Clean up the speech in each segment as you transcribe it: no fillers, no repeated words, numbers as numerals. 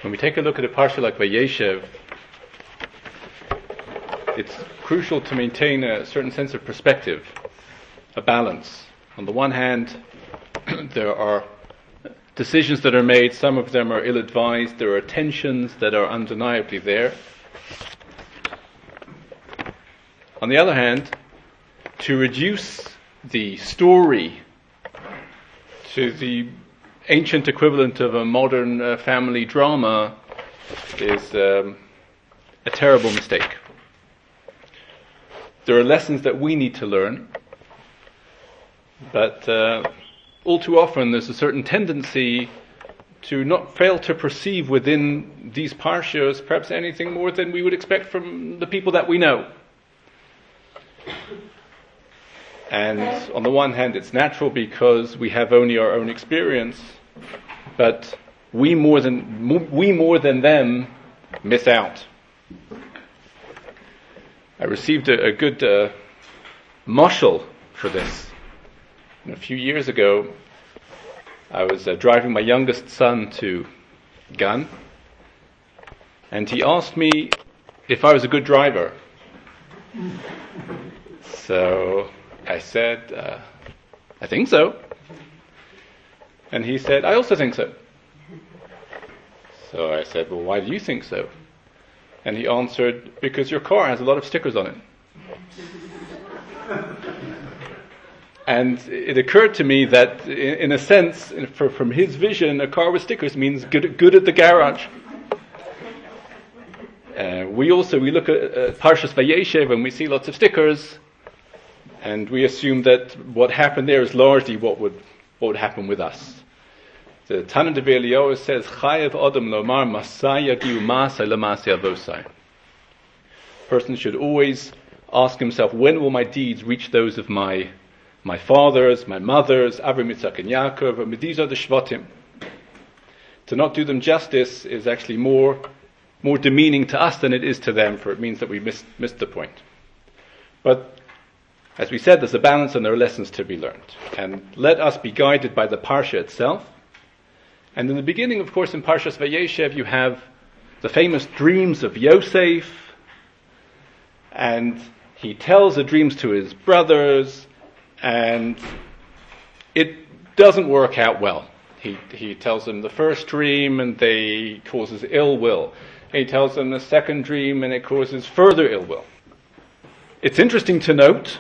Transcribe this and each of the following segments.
When we take a look at a parsha like Vayeshev, it's crucial to maintain a certain sense of perspective, a balance. On the one hand, there are decisions that are made, some of them are ill-advised, there are tensions that are undeniably there. On the other hand, to reduce the story to the ancient equivalent of a modern family drama is a terrible mistake. There are lessons that we need to learn, but all too often there's a certain tendency to not fail to perceive within these parshas perhaps anything more than we would expect from the people that we know. And on the one hand, it's natural because we have only our own experience, but we more than them miss out. I received a good mashal for this. A few years ago, I was driving my youngest son to Gan, and he asked me if I was a good driver. So I said, I think so. And he said, I also think so. So I said, well, why do you think so? And he answered, because your car has a lot of stickers on it. And it occurred to me that, in a sense, from his vision, a car with stickers means good at the garage. We look at Parshas Vayeshev and we see lots of stickers, and we assume that what happened there is largely what would happen with us. The Tana Devar Eliyahu says, "Chayev Adam lomar masai yagiu masai lamasei avosai." Person should always ask himself, when will my deeds reach those of my fathers, my mothers, Avraham, Yitzchak, and Yaakov? And these are the Shvatim. To not do them justice is actually more demeaning to us than it is to them, for it means that we missed the point. But as we said, there's a balance and there are lessons to be learned. And let us be guided by the Parsha itself. And in the beginning, of course, in Parshas Vayeshev, you have the famous dreams of Yosef, and he tells the dreams to his brothers, and it doesn't work out well. He tells them the first dream, and they causes ill will. He tells them the second dream, and it causes further ill will. It's interesting to note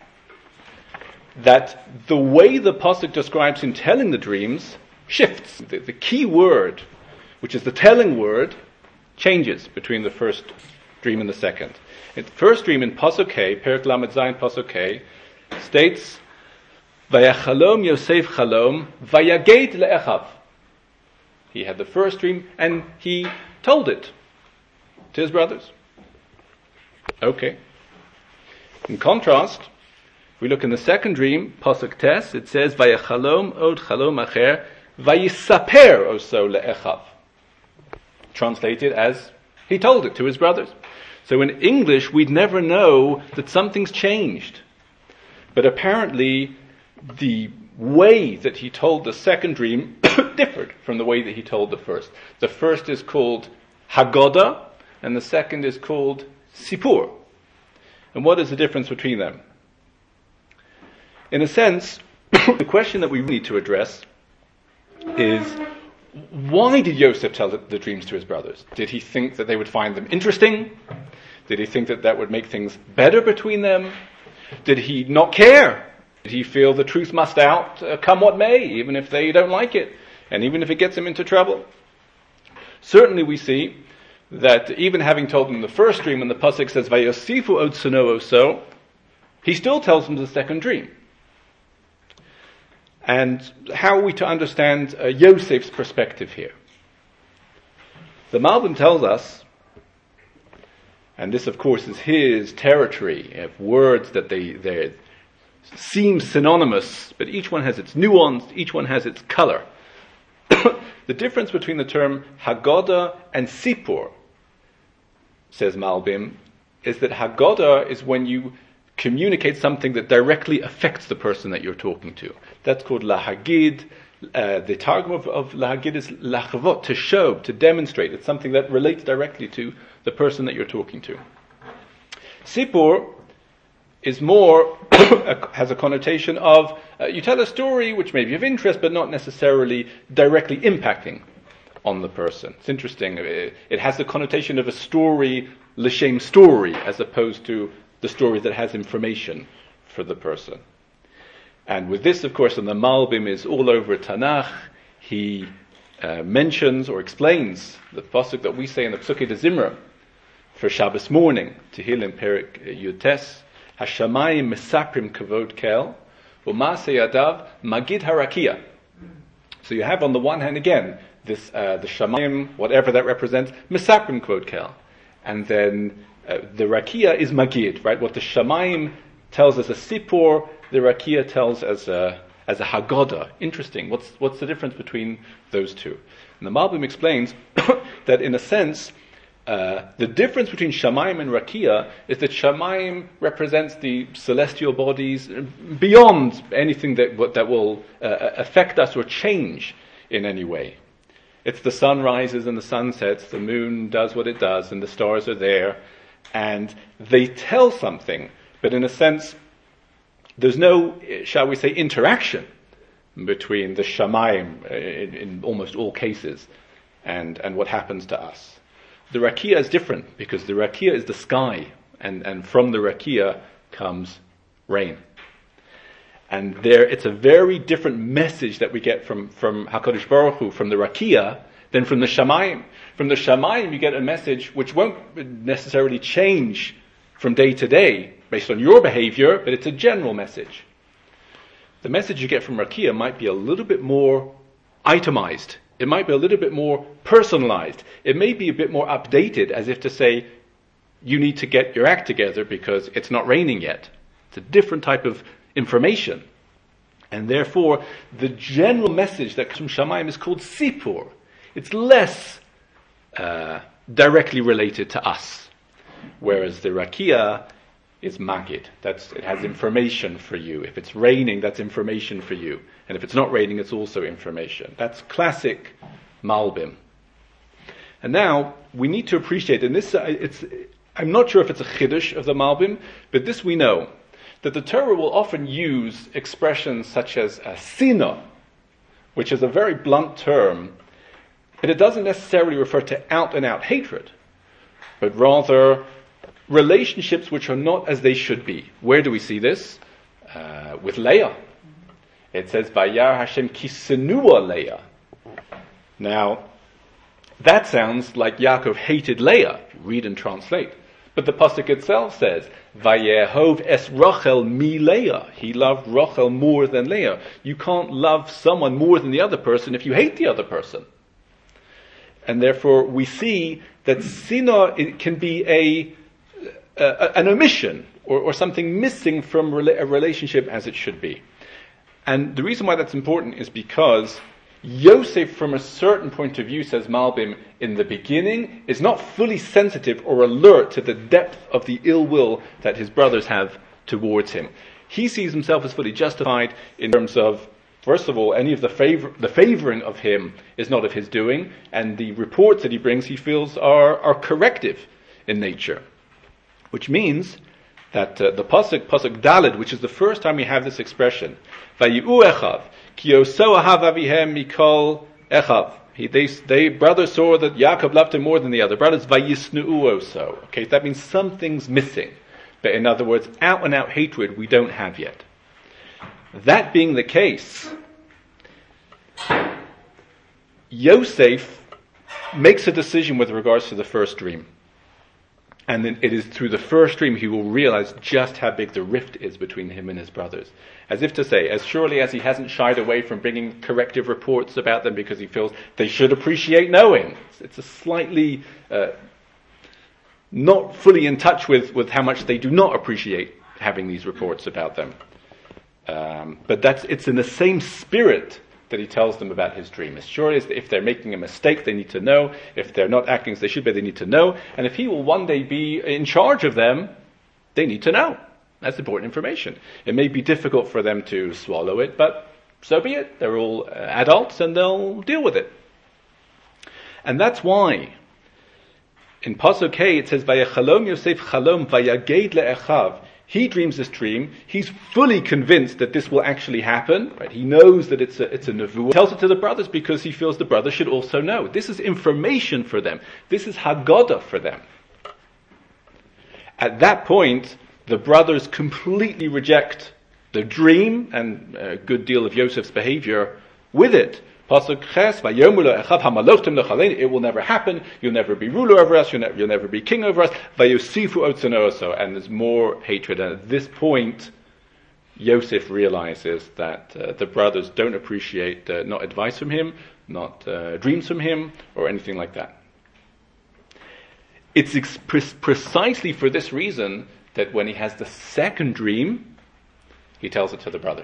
that the way the pasuk describes him telling the dreams shifts. The key word, which is the telling word, changes between the first dream and the second. The first dream in pasuk Hey, Perek Lamed Zayin pasuk Hey, states, "Vayachalom Yosef chalom, vayaged le'echav." He had the first dream and he told it to his brothers. Okay. In contrast, we look in the second dream, pasuk Tes, it says, "Vayachalom od chalom acher, vayisaper oso le'echav." Translated as, he told it to his brothers. So in English, we'd never know that something's changed. But apparently, the way that he told the second dream differed from the way that he told the first. The first is called Haggadah, and the second is called Sipur. And what is the difference between them? In a sense, the question that we need to address is, why did Yosef tell the dreams to his brothers? Did he think that they would find them interesting? Did he think that would make things better between them? Did he not care? Did he feel the truth must out, come what may, even if they don't like it, and even if it gets him into trouble? Certainly we see that even having told them the first dream, when the pasuk says, "Vayosifu od sano oso," he still tells them the second dream. And how are we to understand Yosef's perspective here? The Malbim tells us, and this of course is his territory of words that they seem synonymous, but each one has its nuance, each one has its color. The difference between the term Haggadah and Sipur, says Malbim, is that Haggadah is when you communicate something that directly affects the person that you're talking to. That's called lahagid. The targum of lahagid is lachavot, to show, to demonstrate. It's something that relates directly to the person that you're talking to. Sipur is more, has a connotation of, you tell a story which may be of interest, but not necessarily directly impacting on the person. It's interesting. It has the connotation of a story, l'shem story, as opposed to the story that has information for the person. And with this, of course, and the Malbim is all over Tanakh, he mentions or explains the pasuk that we say in the Psukei de Zimra for Shabbos morning, Tehillim Perik Yutes, Hashamayim Mesaprim Kavod Kel, U'Maaseh Yadav Magid Harakia. So you have on the one hand again this the Shamayim, whatever that represents, Mesaprim Kavod Kel, and then the Rakia is Magid, right? What the Shamayim tells as a Sipur, the Rakia tells as a Haggadah. Interesting. What's the difference between those two? And the Malbim explains that in a sense, the difference between Shamayim and Rakia is that Shamayim represents the celestial bodies beyond anything that will affect us or change in any way. It's the sun rises and the sun sets, the moon does what it does, and the stars are there, and they tell something, but in a sense, there's no, shall we say, interaction between the Shamayim in almost all cases and what happens to us. The Rakia is different because the Rakia is the sky, and from the Rakia comes rain. And there, it's a very different message that we get from HaKadosh Baruch Hu, from the Rakia, than from the Shamayim. From the Shamayim, you get a message which won't necessarily change from day to day based on your behavior, but it's a general message. The message you get from Rakia might be a little bit more itemized. It might be a little bit more personalized. It may be a bit more updated, as if to say, you need to get your act together because it's not raining yet. It's a different type of information. And therefore, the general message that comes from Shamayim is called Sipur. It's less directly related to us. Whereas the Rakia is Magid. It has information for you. If it's raining, that's information for you. And if it's not raining, it's also information. That's classic Malbim. And now, we need to appreciate, and this, I'm not sure if it's a Chiddush of the Malbim, but this we know, that the Torah will often use expressions such as sina, which is a very blunt term, but it doesn't necessarily refer to out-and-out hatred, but rather relationships which are not as they should be. Where do we see this? With Leah. It says, Vayar Hashem kisenua Leah. Now, that sounds like Yaakov hated Leah. Read and translate. But the pasuk itself says, Vayehov es Rachel mi Leah. He loved Rachel more than Leah. You can't love someone more than the other person if you hate the other person. And therefore we see that Sina, it can be an omission or something missing from a relationship as it should be. And the reason why that's important is because Yosef, from a certain point of view, says Malbim, in the beginning, is not fully sensitive or alert to the depth of the ill will that his brothers have towards him. He sees himself as fully justified in terms of, first of all, any of the favoring of him is not of his doing, and the reports that he brings he feels are corrective in nature. Which means that the pasuk Daled, which is the first time we have this expression, Vayi'u echav, ki yoso ahav avihem mikol echav. They brothers saw that Yaakov loved him more than the other brothers. Vayisnu'u oso. Okay, that means something's missing. But in other words, out and out hatred we don't have yet. That being the case, Yosef makes a decision with regards to the first dream. And then it is through the first dream he will realize just how big the rift is between him and his brothers. As if to say, as surely as he hasn't shied away from bringing corrective reports about them because he feels they should appreciate knowing. It's a slightly not fully in touch with how much they do not appreciate having these reports about them. But it's in the same spirit that he tells them about his dream. As sure as if they're making a mistake, they need to know. If they're not acting as they should be, they need to know. And if he will one day be in charge of them, they need to know. That's important information. It may be difficult for them to swallow it, but so be it. They're all adults and they'll deal with it. And that's why in Pasuk K it says, Vayachalom Yosef chalom vayaged le'echav. He dreams this dream. He's fully convinced that this will actually happen. Right? He knows that it's a nevuah. He tells it to the brothers because he feels the brothers should also know. This is information for them. This is Haggadah for them. At that point, the brothers completely reject the dream and a good deal of Yosef's behavior with it. Pasuk Ches, Vayomu lo echav hamalachtim lechaleinu. It will never happen. You'll never be ruler over us. You'll never be king over us. Vayosifu otzanoso. And there's more hatred. And at this point, Yosef realizes that the brothers don't appreciate not advice from him, not dreams from him, or anything like that. It's precisely for this reason that when he has the second dream, he tells it to the brothers.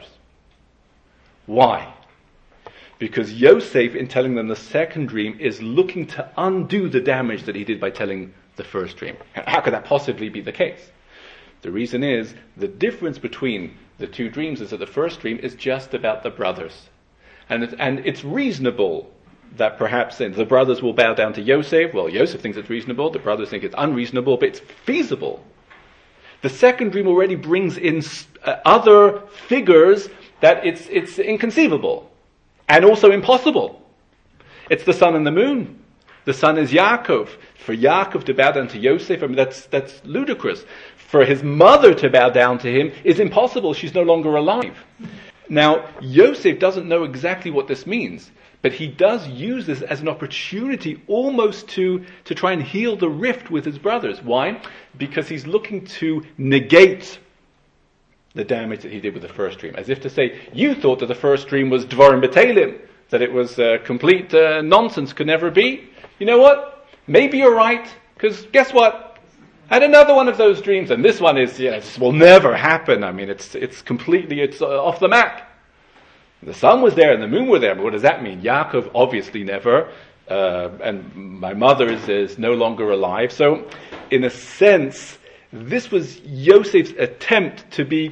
Why? Because Yosef, in telling them the second dream, is looking to undo the damage that he did by telling the first dream. How could that possibly be the case? The reason is, the difference between the two dreams is that the first dream is just about the brothers. And it's reasonable that perhaps the brothers will bow down to Yosef. Well, Yosef thinks it's reasonable, the brothers think it's unreasonable, but it's feasible. The second dream already brings in other figures that it's inconceivable and also impossible. It's the sun and the moon. The sun is Yaakov. For Yaakov to bow down to Yosef, I mean, that's ludicrous. For his mother to bow down to him is impossible. She's no longer alive. Now, Yosef doesn't know exactly what this means, but he does use this as an opportunity almost to try and heal the rift with his brothers. Why? Because he's looking to negate the damage that he did with the first dream. As if to say, you thought that the first dream was Dvarim B'Teilim, that it was complete nonsense, could never be. You know what? Maybe you're right, because guess what? I had another one of those dreams, and this one is, this will never happen. I mean, it's completely off the map. The sun was there and the moon were there, but what does that mean? Yaakov obviously never, and my mother is no longer alive. So, in a sense, this was Yosef's attempt to be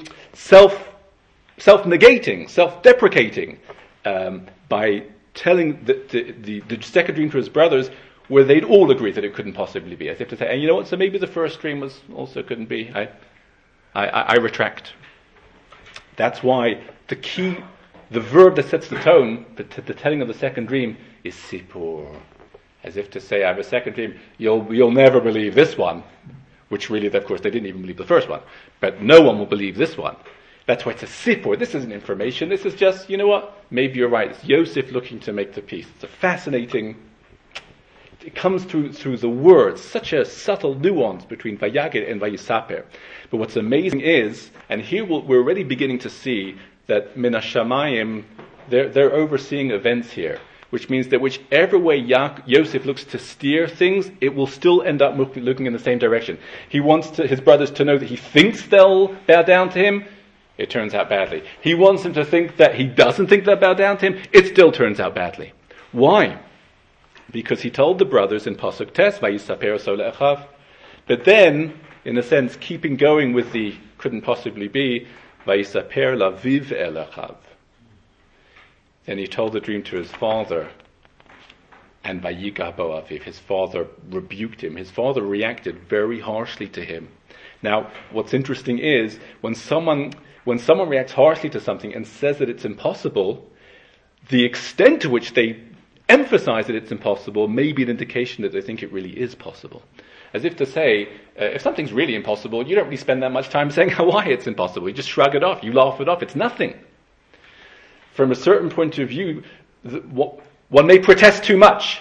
self-negating, self-deprecating, by telling the second dream to his brothers, where they'd all agree that it couldn't possibly be. As if to say, and you know what, so maybe the first dream also couldn't be. I retract. That's why the verb that sets the tone, the telling of the second dream, is sipur. As if to say, I have a second dream, you'll never believe this one. Which really, of course, they didn't even believe the first one. But no one will believe this one. That's why it's a sipur. This isn't information. This is just, you know what, maybe you're right. It's Yosef looking to make the peace. It's a fascinating... It comes through the words, such a subtle nuance between Vayaged and Vayisaper. But what's amazing is, and here we're already beginning to see that Min HaShamayim, they're overseeing events here, which means that whichever way Yosef looks to steer things, it will still end up looking in the same direction. He wants his brothers to know that he thinks they'll bow down to him. It turns out badly. He wants them to think that he doesn't think they'll bow down to him. It still turns out badly. Why? Because he told the brothers in Pasuk Tes, Vayisaper so le'echav. But then, in a sense, keeping going with the couldn't possibly be, Vayisaper laviv elechav. Then he told the dream to his father, and Vayigah bo aviv. His father rebuked him. His father reacted very harshly to him. Now, what's interesting is, when someone reacts harshly to something and says that it's impossible, the extent to which they emphasize that it's impossible may be an indication that they think it really is possible. As if to say, if something's really impossible, you don't really spend that much time saying why it's impossible. You just shrug it off. You laugh it off. It's nothing. From a certain point of view, one may protest too much.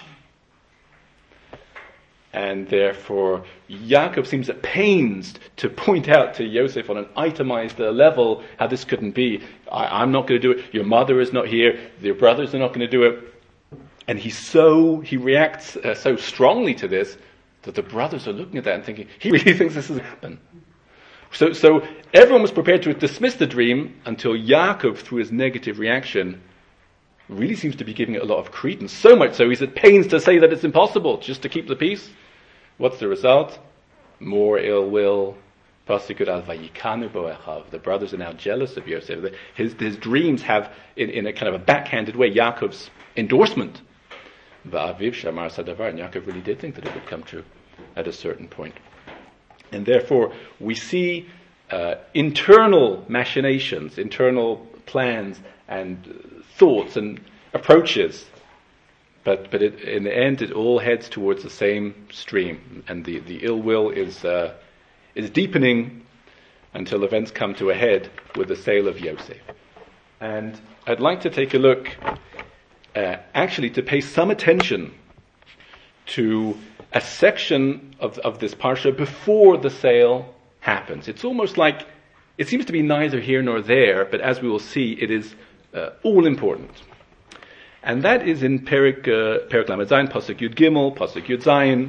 And therefore, Yaakov seems at pains to point out to Yosef on an itemized level how this couldn't be. I'm not going to do it. Your mother is not here. Your brothers are not going to do it. And he reacts so strongly to this that the brothers are looking at that and thinking, he really thinks this is going to happen. So everyone was prepared to dismiss the dream until Yaakov, through his negative reaction, really seems to be giving it a lot of credence. So much so he's at pains to say that it's impossible, just to keep the peace. What's the result? More ill will, Pasuk al vayikanu bo Echav. The brothers are now jealous of Yosef. His dreams have, in a kind of a backhanded way, Yaakov's endorsement. Va'aviv shamar sadavar. And Yaakov really did think that it would come true at a certain point. And therefore, we see internal machinations, internal plans and thoughts and approaches. But in the end, it all heads towards the same stream. And the ill will is deepening until events come to a head with the sale of Yosef. And I'd like to take a look, actually to pay some attention to a section of this parsha before the sale happens. It's almost like, it seems to be neither here nor there, but as we will see, it is all important. And that is in Perik Lamed Zayin, Pasuk Yud Gimel, Pasuk Yud Zayin.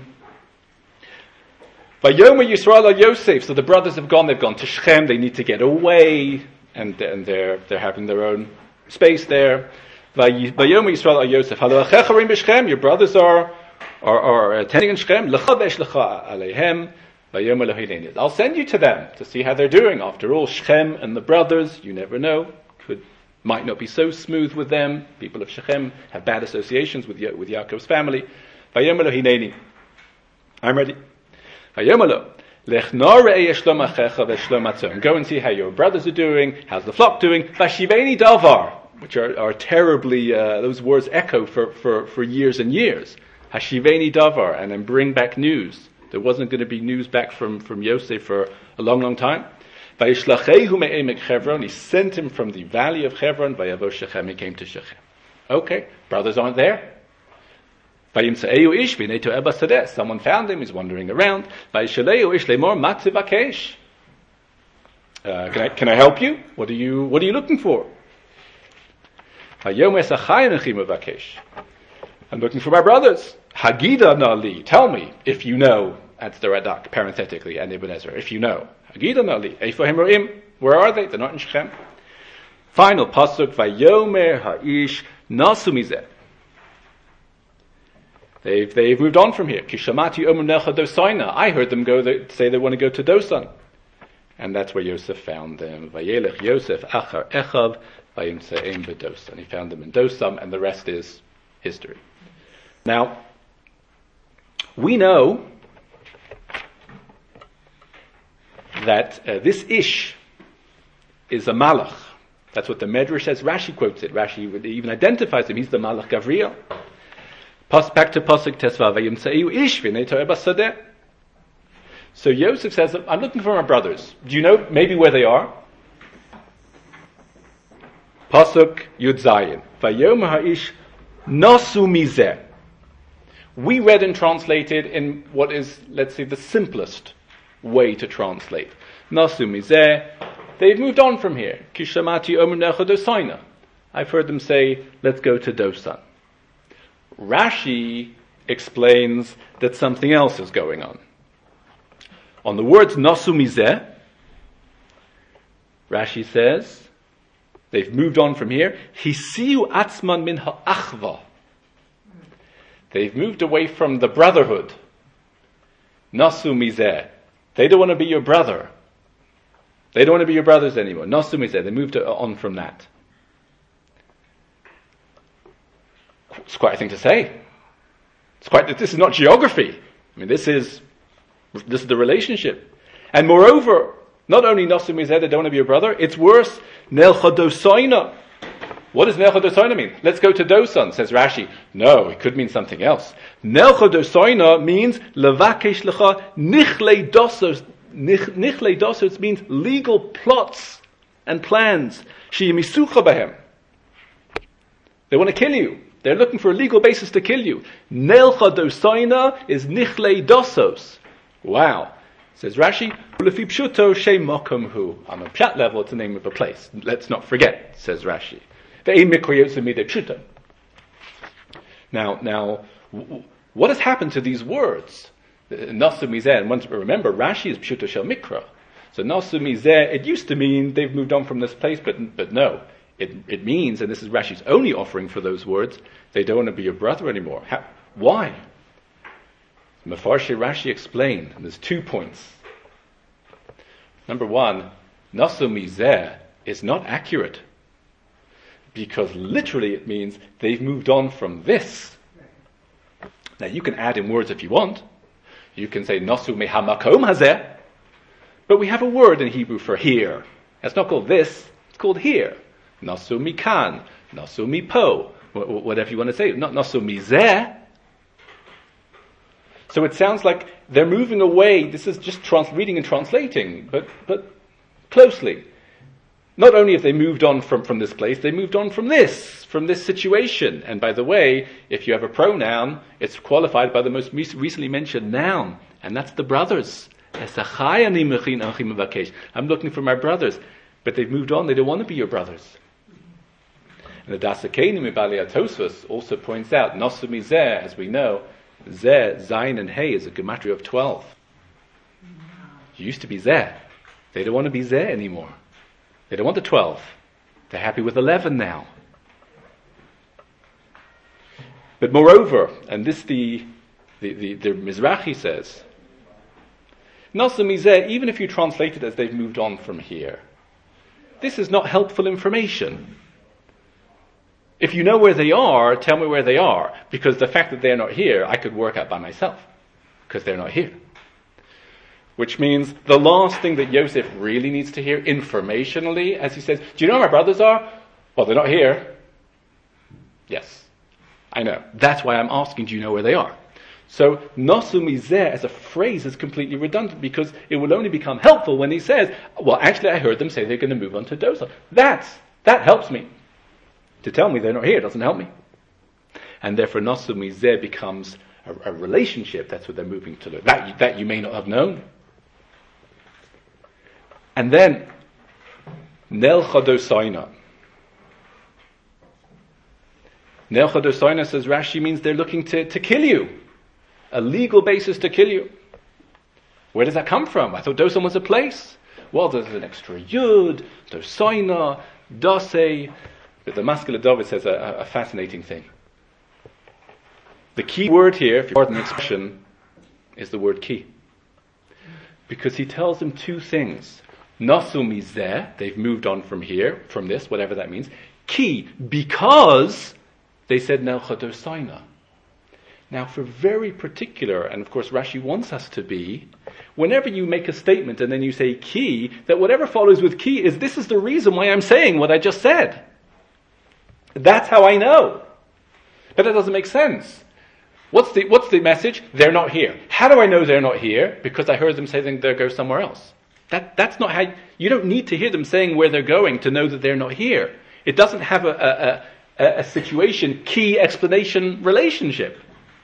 Vayomer Yisrael al Yosef. So the brothers have gone. They've gone to Shechem. They need to get away, and they're having their own space there. Vayomer Yisrael al Yosef. Halo achecha rim b'Shechem. Your brothers are attending in Shechem. Lecha ve'eshlecha aleihem. Vayomer lo hineni. I'll send you to them to see how they're doing. After all, Shechem and the brothers, you never know, might not be so smooth with them. People of Shechem have bad associations with Yaakov's family. Vayomer lo hineni. I'm ready. Vayomer lo, go and see how your brothers are doing, how's the flock doing. Vashiveni davar, which are terribly, those words echo for years and years. Hashiveni davar, and then bring back news. There wasn't going to be news back from Yosef for a long, long time. Vayishlachehu me'emek Chevron, he sent him from the valley of Hebron. Vayavo Shechem, he came to Shechem. Okay, brothers aren't there. Vayimsa'eu ish v'neito eba sadeh, someone found him, he's wandering around. Vayishaleu ish lemor matziv akesh. Can I help you? What are you looking for? Vayom esachai nechim avakesh. I'm looking for my brothers. Hagida nali, tell me if you know. That's the Radak, parenthetically, and Ibn Ezra. If you know. Hagida nali, eifo hem ro'im. Where are they? They're not in Shechem. Final pasuk, vayomer ha'ish nasu mizeh. They've moved on from here. Kishamati omer necha dosaina. I heard them say they want to go to Dosan. And that's where Yosef found them. Vayelech Yosef achar echav vayimse'em b'Dosan. He found them in Dosan, and the rest is history. Now, we know that this Ish is a Malach. That's what the Medrash says. Rashi quotes it. Rashi even identifies him. He's the Malach Gavriel. Back to Pasuk Tesva, Vayimsa'eu Ish v'neito eba sadeh. So Yosef says, I'm looking for my brothers. Do you know maybe where they are? Pasuk Yud Zayin. Vayomer ha'ish nasu mizeh. We read and translated in what is, let's say, the simplest way to translate. Nasu mizeh. They've moved on from here. Kishamati omer necha dosaina. I've heard them say, let's go to Dosan. Rashi explains that something else is going on. On the words nasu mizeh, Rashi says, they've moved on from here. Hisiu atzman min ha'achva. They've moved away from the brotherhood. Nasu mizeh. They don't want to be your brother. They don't want to be your brothers anymore. Nasu mizeh. They moved on from that. It's quite a thing to say. This is not geography. I mean, this is the relationship. And moreover, not only Nasu mizeh, they don't want to be your brother, it's worse. Nelcha dosaina. What does Nelcha dosaina mean? Let's go to Dosan, says Rashi. No, it could mean something else. Nelcha dosaina means levakesh lecha nichle dosos. Nichle dosos means legal plots and plans. Sheyimisucha bahem. They want to kill you. They're looking for a legal basis to kill you. Nelcha dosaina is nichle dosos. Wow. Says Rashi, Ulefi pshuto she mokum hu. On a pshat level, it's the name of a place. Let's not forget, says Rashi. Now, what has happened to these words? Nasu mizeh, and remember, Rashi is pshuto shel mikra. So nasu mizeh, it used to mean they've moved on from this place, but no. It means, and this is Rashi's only offering for those words, they don't want to be your brother anymore. Why? Mefarshei Rashi explained, and there's 2 points. Number one, nasu mizeh is not accurate. Because literally it means they've moved on from this. Now you can add in words if you want. You can say nasu mehamakom hazeh. But we have a word in Hebrew for here. It's not called this, it's called here. Nasu mikan, nasu mipo, whatever you want to say. Not nasu mizeh. So it sounds like they're moving away. This is just reading and translating, but closely. Not only have they moved on from this place, they moved on from this situation. And by the way, if you have a pronoun, it's qualified by the most recently mentioned noun, and that's the brothers. I'm looking for my brothers, but they've moved on. They don't want to be your brothers. And the Dasakeinim Ibali Tosfos also points out, Nasu mizeh, as we know, Zeh, Zayin, and Hey is a gematria of 12. It used to be Zeh. They don't want to be Zeh anymore. They don't want the 12. They're happy with 11 now. But moreover, and this the Mizrahi says, Nasu mizeh, even if you translate it as they've moved on from here, this is not helpful information. If you know where they are, tell me where they are, because the fact that they're not here, I could work out by myself, because they're not here. Which means the last thing that Yosef really needs to hear informationally, as he says, do you know where my brothers are? Well, they're not here. Yes, I know. That's why I'm asking, do you know where they are? So, nasu mizeh as a phrase is completely redundant, because it will only become helpful when he says, well, actually I heard them say they're going to move on to Dothan. That helps me. To tell me they're not here doesn't help me. And therefore nasu mizeh becomes a relationship. That's what they're moving to learn. That you may not have known. And then, Nel Chadosaina. Nel Chadosaina, says Rashi, means they're looking to kill you. A legal basis to kill you. Where does that come from? I thought Dosan was a place. Well, there's an extra Yud, Dosaina, Dose. But the Maskil David says a fascinating thing. The key word here, if you pardon the expression, is the word ki. Because he tells them two things. Nasu mizeh, they've moved on from here, from this, whatever that means. Ki, because they said Nel Chadosaina. Now, for very particular, and of course Rashi wants us to be, whenever you make a statement and then you say ki, that whatever follows with ki is, this is the reason why I'm saying what I just said. That's how I know. But that doesn't make sense. What's the message? They're not here. How do I know they're not here? Because I heard them say they'll go somewhere else. That's not how, you don't need to hear them saying where they're going to know that they're not here. It doesn't have a situation, key explanation relationship.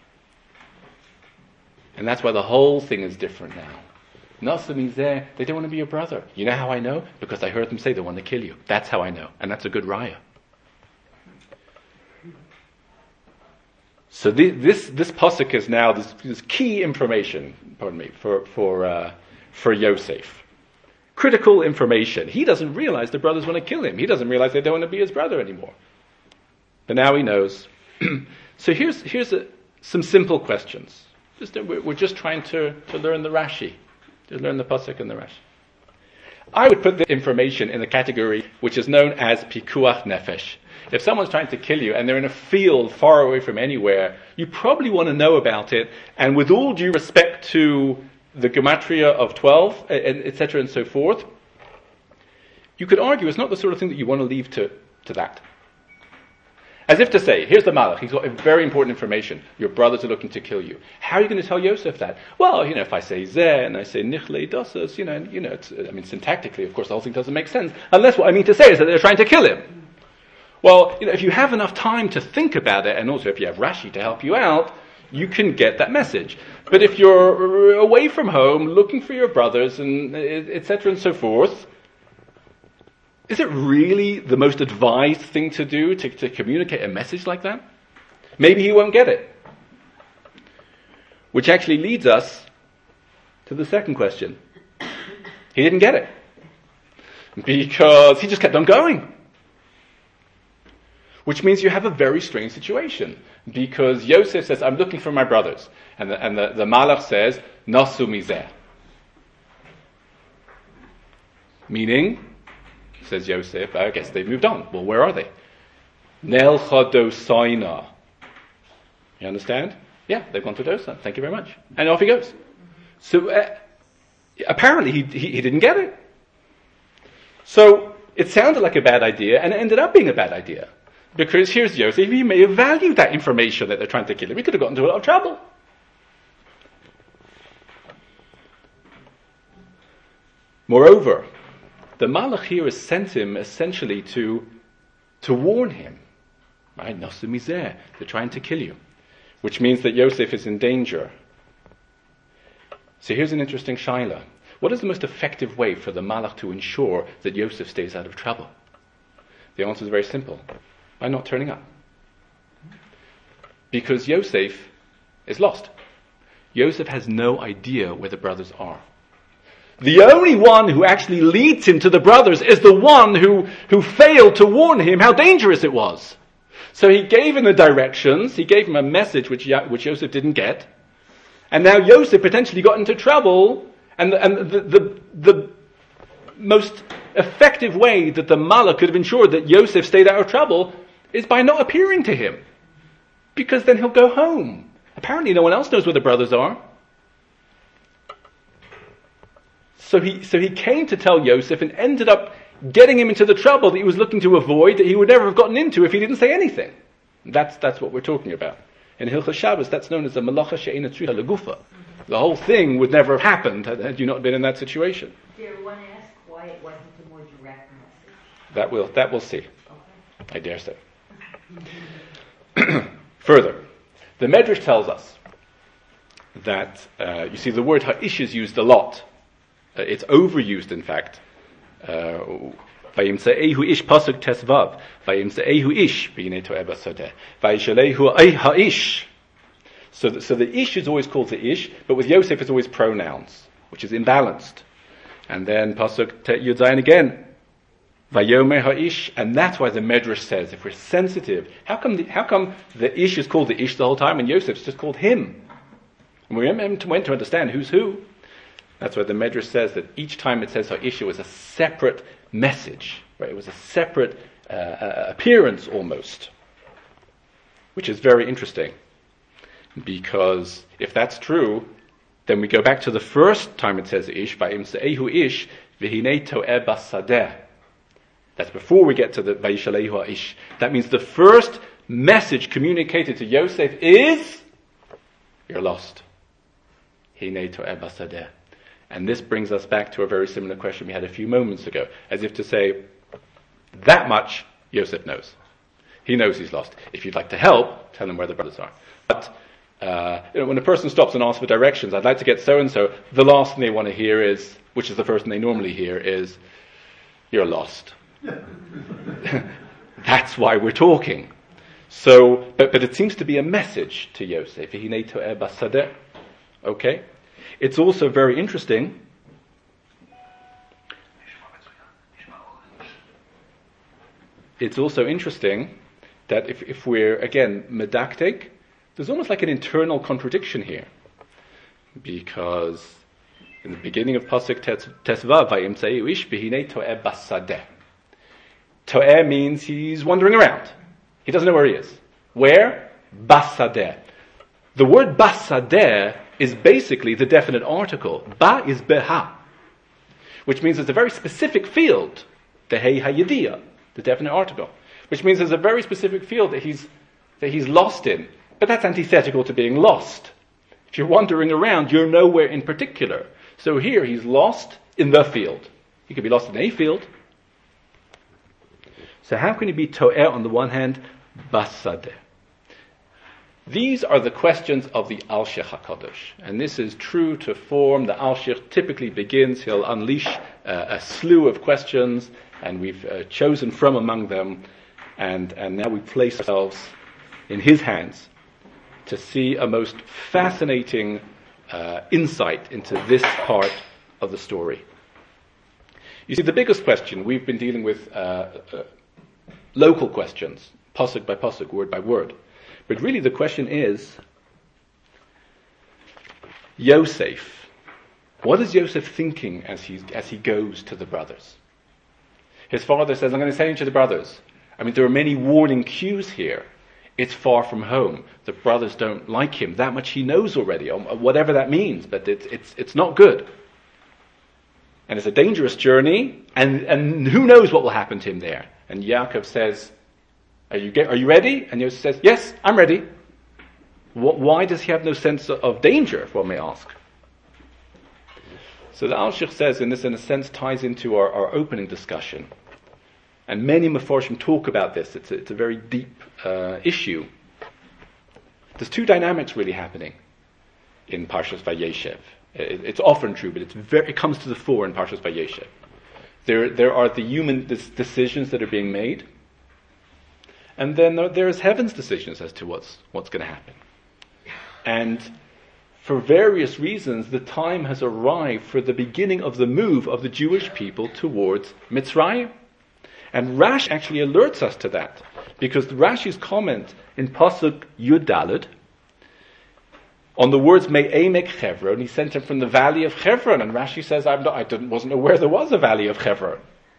And that's why the whole thing is different now. Nasu mizeh, they don't want to be your brother. You know how I know? Because I heard them say they want to kill you. That's how I know. And that's a good raya. So this pasuk is now this key information, for Yosef. Critical information. He doesn't realize the brothers want to kill him. He doesn't realize they don't want to be his brother anymore. But now he knows. So here's some simple questions. We're just trying to learn the Rashi, to learn the pasuk and the Rashi. I would put the information in the category which is known as pikuach nefesh. If someone's trying to kill you and they're in a field far away from anywhere, you probably want to know about it. And with all due respect to the gematria of 12, etc. and so forth, you could argue it's not the sort of thing that you want to leave to that. As if to say, here's the Malach, he's got very important information. Your brothers are looking to kill you. How are you going to tell Yosef that? Well, if I say Zeh and I say Nichle Dosas, syntactically, of course, the whole thing doesn't make sense. Unless what I mean to say is that they're trying to kill him. Well, if you have enough time to think about it, and also if you have Rashi to help you out, you can get that message. But if you're away from home, looking for your brothers, and etc. and so forth, is it really the most advised thing to do to communicate a message like that? Maybe he won't get it. Which actually leads us to the second question. He didn't get it. Because he just kept on going. Which means you have a very strange situation. Because Yosef says, I'm looking for my brothers. And the Malach says, Nasu mizeh. Meaning, says Yosef, I guess they've moved on. Well, where are they? Nel Chadosaina. You understand? Yeah, they've gone to Dosan. Thank you very much. And off he goes. So apparently he didn't get it. So it sounded like a bad idea, and it ended up being a bad idea. Because here's Yosef, he may have valued that information that they're trying to kill him. He could have gotten into a lot of trouble. Moreover, the Malach here has sent him essentially to warn him. Right? Nosu mizeh, they're trying to kill you. Which means that Yosef is in danger. So here's an interesting shaila. What is the most effective way for the Malach to ensure that Yosef stays out of trouble? The answer is very simple. By not turning up. Because Yosef is lost. Yosef has no idea where the brothers are. The only one who actually leads him to the brothers is the one who failed to warn him how dangerous it was. So he gave him the directions, he gave him a message which Yosef didn't get, and now Yosef potentially got into trouble, and the most effective way that the Malach could have ensured that Yosef stayed out of trouble is by not appearing to him. Because then he'll go home. Apparently no one else knows where the brothers are. So he came to tell Yosef and ended up getting him into the trouble that he was looking to avoid, that he would never have gotten into if he didn't say anything. That's what we're talking about. In Hilchos Shabbos, that's known as the malacha she'eina tzricha legufa. The whole thing would never have happened had you not been in that situation. Dare one ask why it wasn't a more direct message? That we'll see. Okay. I dare say. Further, the Medrash tells us that, you see, the word ha'ish is used a lot. It's overused, in fact. Vayimse'ehu ish pasuk tesvav. Vayimse'ehu ish b'yinei to'eh basodeh. Vayishalehu ha'ish. So the ish is always called the ish, but with Yosef it's always pronouns, which is imbalanced. And then pasuk Yud Zayin again. Vayomer ha'ish, and that's why the Medrash says, if we're sensitive, how come the ish is called the ish the whole time and Yosef's just called him? And we went to understand who's who. That's why the Medrash says that each time it says ha'ish, it was a separate message, right? It was a separate appearance almost, which is very interesting. Because if that's true, then we go back to the first time it says ish, va'imse'ehu ish, v'hinei to'eh basadeh. That's before we get to the vayishalehu ha'ish. That means the first message communicated to Yosef is, you're lost. Hinei to'eh basadeh. And this brings us back to a very similar question we had a few moments ago, as if to say, that much Yosef knows. He knows he's lost. If you'd like to help, tell him where the brothers are. But when a person stops and asks for directions, I'd like to get so-and-so, the last thing they want to hear is, which is the first thing they normally hear, is, you're lost. That's why we're talking. So, but it seems to be a message to Yosef. Hinei to'eh basadeh. Okay? It's also very interesting. It's also interesting that if we're, again, medaktek, there's almost like an internal contradiction here. Because in the beginning of Pasuk Tesvav, Vayimse'ehu ish b'hinei to'eh basadeh. To'eh means he's wandering around. He doesn't know where he is. Where? Basadeh. The word basadeh is basically the definite article. Ba is beha, which means it's a very specific field. Tehei hayediyah, the definite article, which means there's a very specific field that he's lost in. But that's antithetical to being lost. If you're wandering around, you're nowhere in particular. So here he's lost in the field. He could be lost in a field. So how can he be to'eh on the one hand, basadeh? These are the questions of the Alshich HaKadosh. And this is true to form. The Alshich typically begins, he'll unleash a slew of questions, and we've chosen from among them, and now we place ourselves in his hands to see a most fascinating insight into this part of the story. You see, the biggest question, we've been dealing with local questions, pasuk by pasuk, word by word. But really the question is, Yosef, what is Yosef thinking as he goes to the brothers? His father says, I'm going to send you to the brothers. I mean, there are many warning cues here. It's far from home. The brothers don't like him. That much he knows already, whatever that means, but it's not good. And it's a dangerous journey, and who knows what will happen to him there. And Yaakov says, are you ready? And Yosef says, yes, I'm ready. Why does he have no sense of danger, if one may ask? So the Alshich says, and this in a sense ties into our opening discussion. And many Mefarshim talk about this. It's a very deep issue. There's two dynamics really happening in Parshas Vayeshev. It's often true, but it comes to the fore in Parshas Vayeshev. There are the human decisions that are being made, and then there's heaven's decisions as to what's going to happen. And for various reasons, the time has arrived for the beginning of the move of the Jewish people towards Mitzrayim. And Rashi actually alerts us to that, because Rashi's comment in Pasuk Yud Daled on the words Me'emek Chevron, he sent him from the valley of Chevron, and Rashi says, I wasn't aware there was a valley of Chevron.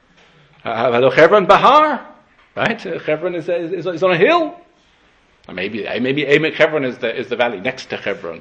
Chevron Bahar, right? Chevron is on a hill. Maybe Emek Chevron is the valley next to Chevron,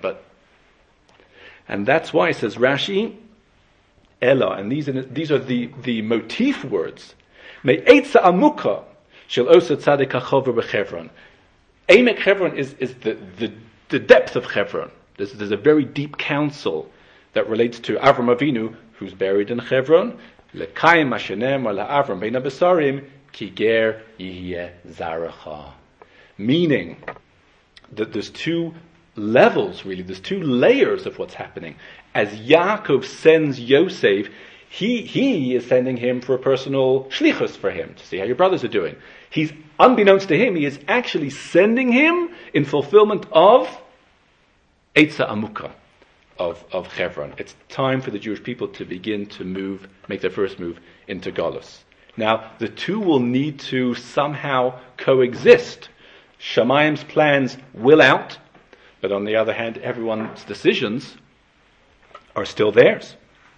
and that's why, says Rashi, Ella, and these are the motif words. Me'etza amuka shel osa tzaddik hachover b'Chevron. Emek Chevron is the depth of Chevron. There's a very deep counsel that relates to Avram Avinu, who's buried in Chevron. Lekayim mashenem ala Avram bein habesarim ki ger yihye zaracha. Meaning that there's two levels, really. There's two layers of what's happening. As Yaakov sends Yosef, he is sending him for a personal shlichus for him, to see how your brothers are doing. He's, unbeknownst to him, he is actually sending him in fulfillment of Eitza Amukah, of Chevron. It's time for the Jewish people to begin to make their first move into Galus. Now, the two will need to somehow coexist. Shamayim's plans will out, but on the other hand, everyone's decisions are still theirs.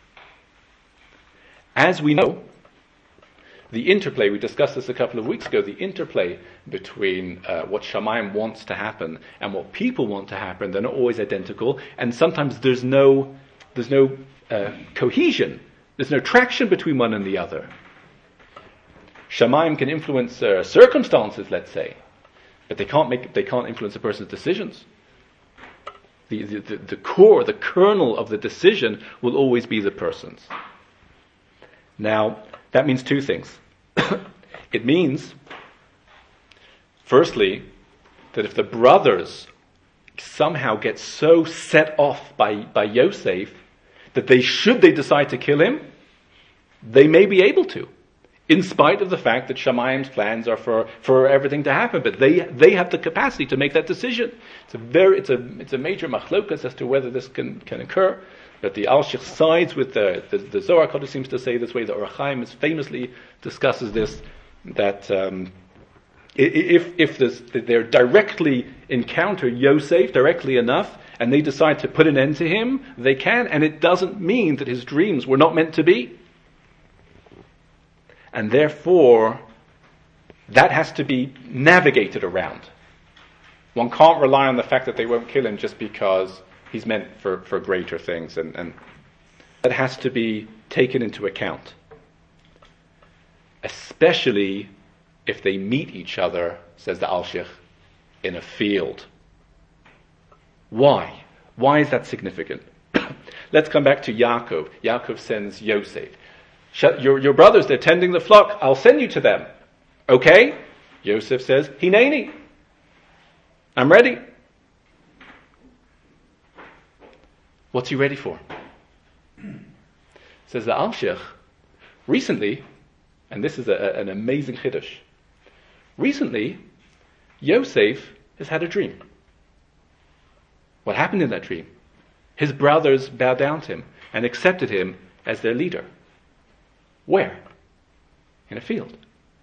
As we know, the interplay, we discussed this a couple of weeks ago, the interplay between what Shamayim wants to happen and what people want to happen, they're not always identical, and sometimes there's no cohesion, there's no traction between one and the other. Shamayim can influence circumstances, let's say, but they can't influence a person's decisions. The core, the kernel of the decision will always be the person's. Now, that means two things. It means, firstly, that if the brothers somehow get so set off by Yosef that they decide to kill him, they may be able to, in spite of the fact that Shamayim's plans are for everything to happen, but they have the capacity to make that decision. It's a major machlokas as to whether this can occur. But the Alshich sides with the Zohar Kodesh seems to say this way. The Orach Chaim famously discusses this, that if they directly encounter Yosef directly enough, and they decide to put an end to him, they can, and it doesn't mean that his dreams were not meant to be. And therefore, that has to be navigated around. One can't rely on the fact that they won't kill him just because he's meant for greater things, and that has to be taken into account. Especially if they meet each other, says the Alshich, in a field. Why? Why is that significant? Let's come back to Yaakov. Yaakov sends Yosef. Your brothers, they're tending the flock. I'll send you to them. Okay? Yosef says, Hineni. I'm ready. What's he ready for? Says the Alshich, recently, and this is an amazing chiddush, recently, Yosef has had a dream. What happened in that dream? His brothers bowed down to him and accepted him as their leader. Where? In a field.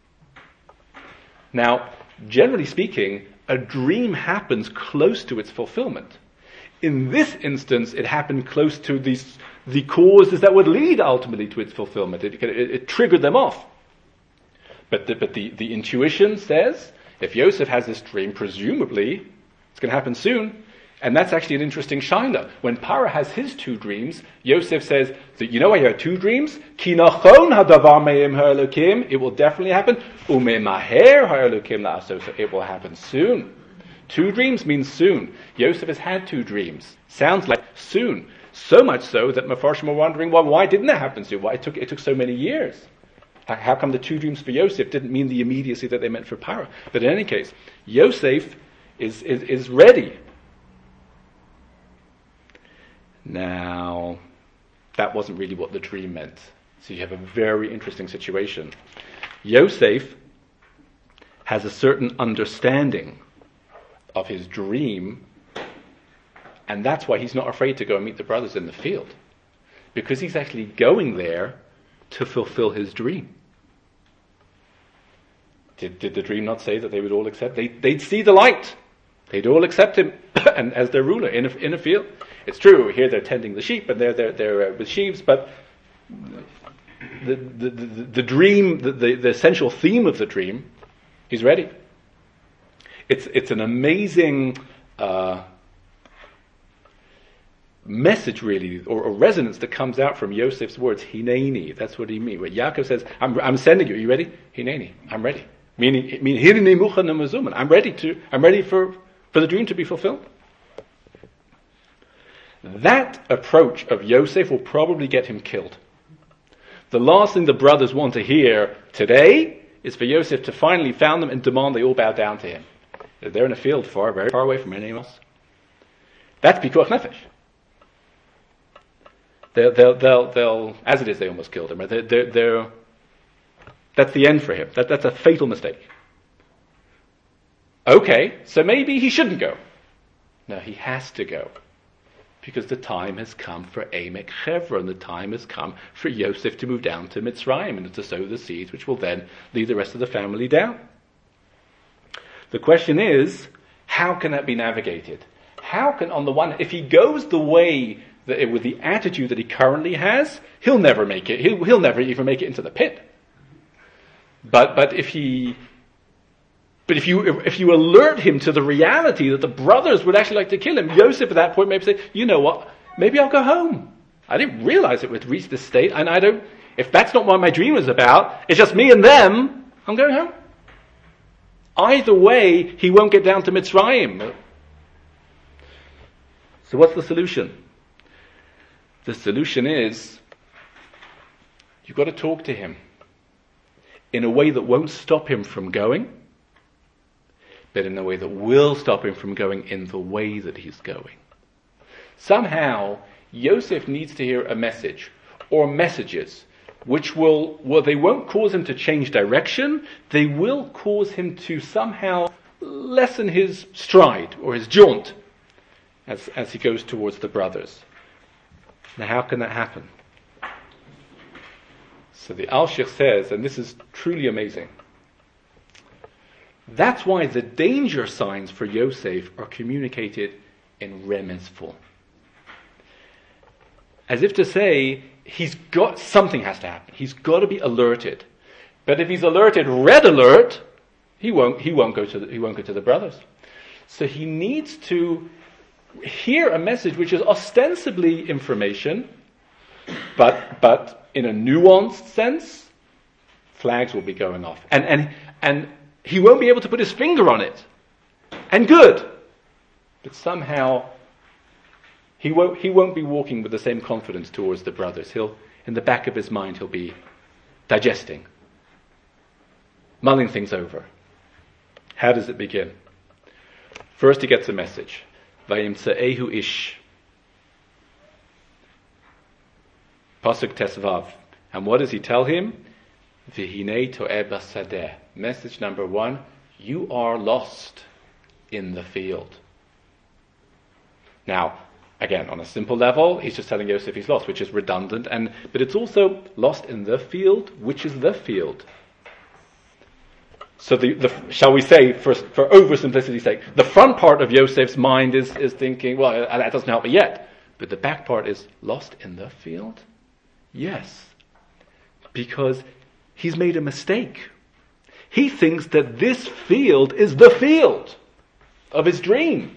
Now, generally speaking, a dream happens close to its fulfillment. In this instance, it happened close to the causes that would lead ultimately to its fulfillment. It triggered them off. But the intuition says, if Yosef has this dream, presumably it's going to happen soon. And that's actually an interesting shaila. When Paro has his two dreams, Yosef says that, you know, I had two dreams. Ki nachon hadavar me'im ha'elokim. It will definitely happen. U'me'maher ha'elokim la'aso. So it will happen soon. Two dreams means soon. Yosef has had two dreams. Sounds like soon. So much so that Mefarshim are wondering, well, why didn't it happen soon? Why it took so many years? How come the two dreams for Yosef didn't mean the immediacy that they meant for Paro? But in any case, Yosef is ready. Now, that wasn't really what the dream meant. So you have a very interesting situation. Yosef has a certain understanding of his dream, and that's why he's not afraid to go and meet the brothers in the field. Because he's actually going there to fulfill his dream. Did the dream not say that they would all accept? They'd see the light. They'd all accept him and as their ruler in a field. It's true, here they're tending the sheep and they're with sheaves, but the dream, the essential theme of the dream, he's ready. It's an amazing message, really, or resonance that comes out from Yosef's words. Hineni, that's what he means. When Yaakov says, "I'm sending you. Are you ready? Hineni, I'm ready." Meaning, Hineni muchan u'mezuman. I'm ready for the dream to be fulfilled. That approach of Yosef will probably get him killed. The last thing the brothers want to hear today is for Yosef to finally found them and demand they all bow down to him. They're in a field very far away from anyone else. That's pikuach nefesh. They'll as it is, they almost killed him. Right? That's the end for him. That's a fatal mistake. Okay, so maybe he shouldn't go. No, he has to go. Because the time has come for Emek Chevron. The time has come for Yosef to move down to Mitzrayim and to sow the seeds which will then lead the rest of the family down. The question is, how can that be navigated? How can, on the one, if he goes the way that with the attitude that he currently has, he'll never make it. He'll never even make it into the pit. But if you alert him to the reality that the brothers would actually like to kill him, Yosef at that point maybe say, you know what, maybe I'll go home. I didn't realize it would reach this state, and if that's not what my dream was about, it's just me and them, I'm going home. Either way, he won't get down to Mitzrayim. So what's the solution? The solution is, you've got to talk to him in a way that won't stop him from going, but in a way that will stop him from going in the way that he's going. Somehow, Yosef needs to hear a message, or messages, which they won't cause him to change direction, they will cause him to somehow lessen his stride, or his jaunt, as he goes towards the brothers. Now how can that happen? So the Alshich says, and this is truly amazing, that's why the danger signs for Yosef are communicated in remez form. As if to say, something has to happen. He's got to be alerted. But if he's alerted, red alert, he won't go to the brothers. So he needs to hear a message which is ostensibly information, but in a nuanced sense, flags will be going off. And he won't be able to put his finger on it. And good. But somehow he won't be walking with the same confidence towards the brothers. In the back of his mind, he'll be digesting, mulling things over. How does it begin? First he gets a message. Vayimtze'ehu ish. Pasuk Tesvav. And what does he tell him? V'hinei to'eh basadeh. Message number 1, you are lost in the field. Now, again, on a simple level, he's just telling Yosef he's lost, which is redundant, but it's also lost in the field, which is the field. So shall we say, for oversimplicity's sake, the front part of Yosef's mind is thinking, well, that doesn't help me yet. But the back part is lost in the field? Yes. Because he's made a mistake. He thinks that this field is the field of his dream.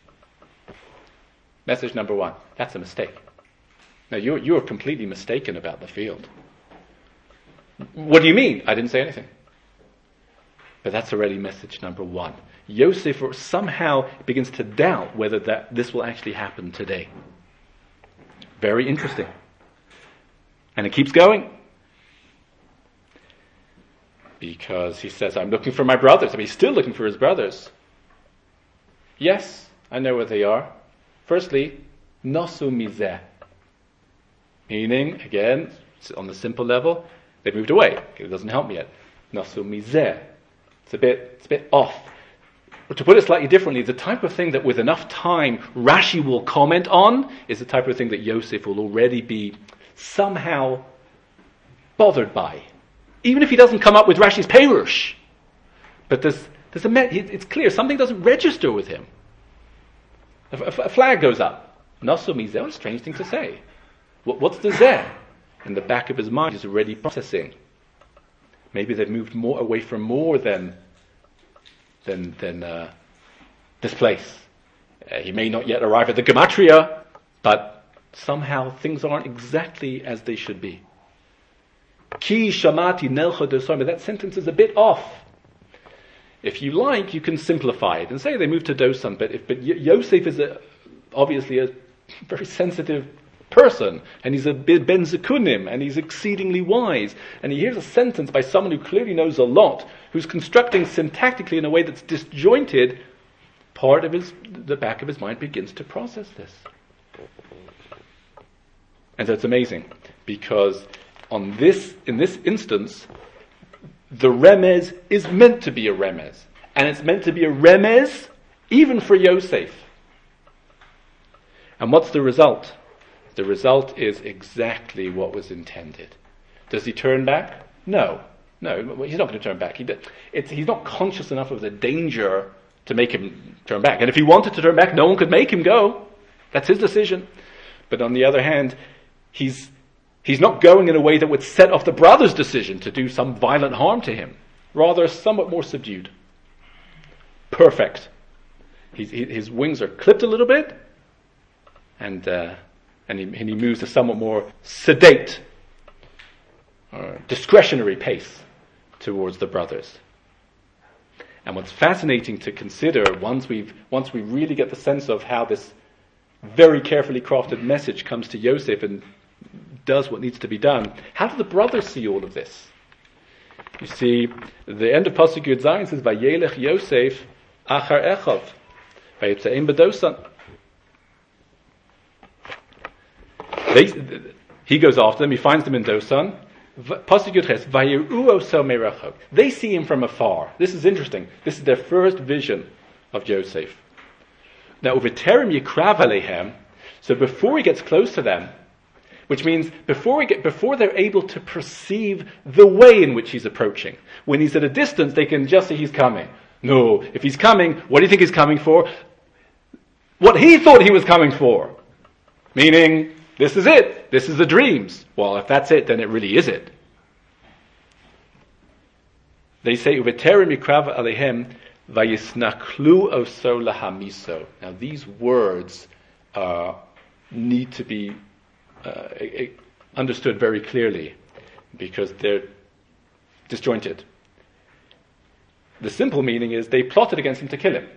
Message number one, that's a mistake. Now, you're completely mistaken about the field. What do you mean? I didn't say anything. But that's already message number one. Yosef somehow begins to doubt whether this will actually happen today. Very interesting. And it keeps going. Because he says, I'm looking for my brothers. I mean, he's still looking for his brothers. Yes, I know where they are. Firstly, nosu mizeh. Meaning, again, on the simple level, they moved away. Okay, it doesn't help me yet. Nosu mizeh. It's a bit off. But to put it slightly differently, the type of thing that with enough time Rashi will comment on is the type of thing that Yosef will already be somehow bothered by. Even if he doesn't come up with Rashi's Perush. But it's clear, something doesn't register with him. A flag goes up. Nosu mizeh, what a strange thing to say. What's the zeh? In the back of his mind, he's already processing. Maybe they've moved more away from more than this place. He may not yet arrive at the gematria, but somehow things aren't exactly as they should be. Ki shamati nelcha dosan, that sentence is a bit off. If you like, you can simplify it and say they moved to Dosan, but Yosef is obviously a very sensitive person, and he's a ben zekunim, and he's exceedingly wise, and he hears a sentence by someone who clearly knows a lot, who's constructing syntactically in a way that's disjointed. Part of the back of his mind begins to process this. And so it's amazing, because in this instance, the remez is meant to be a remez. And it's meant to be a remez even for Yosef. And what's the result? The result is exactly what was intended. Does he turn back? No, he's not going to turn back. He's not conscious enough of the danger to make him turn back. And if he wanted to turn back, no one could make him go. That's his decision. But on the other hand, he's not going in a way that would set off the brother's decision to do some violent harm to him. Rather, somewhat more subdued. Perfect. His wings are clipped a little bit, and he moves a somewhat more sedate, discretionary pace towards the brothers. And what's fascinating to consider, once we really get the sense of how this very carefully crafted message comes to Yosef and does what needs to be done, how do the brothers see all of this? You see, the end of Pasuk Yud Zayin says, "Vayelech Yosef achar Echav, vayitzaim b'dosan." He goes after them. He finds them in Dosan. Pasuk Yud Ches, "Vayiru oso merachok." They see him from afar. This is interesting. This is their first vision of Yosef. Now, uveterem yikrav alehem. So before he gets close to them, which means before they're able to perceive the way in which he's approaching. When he's at a distance, they can just say he's coming. No, if he's coming, what do you think he's coming for? What he thought he was coming for. Meaning, this is it. This is the dreams. Well, if that's it, then it really is it. They say, "Uveterem yikrav alehem vayisnaklu oso lahamiso." Now, these words need to be understood very clearly, because they're disjointed. The simple meaning is they plotted against him to kill him.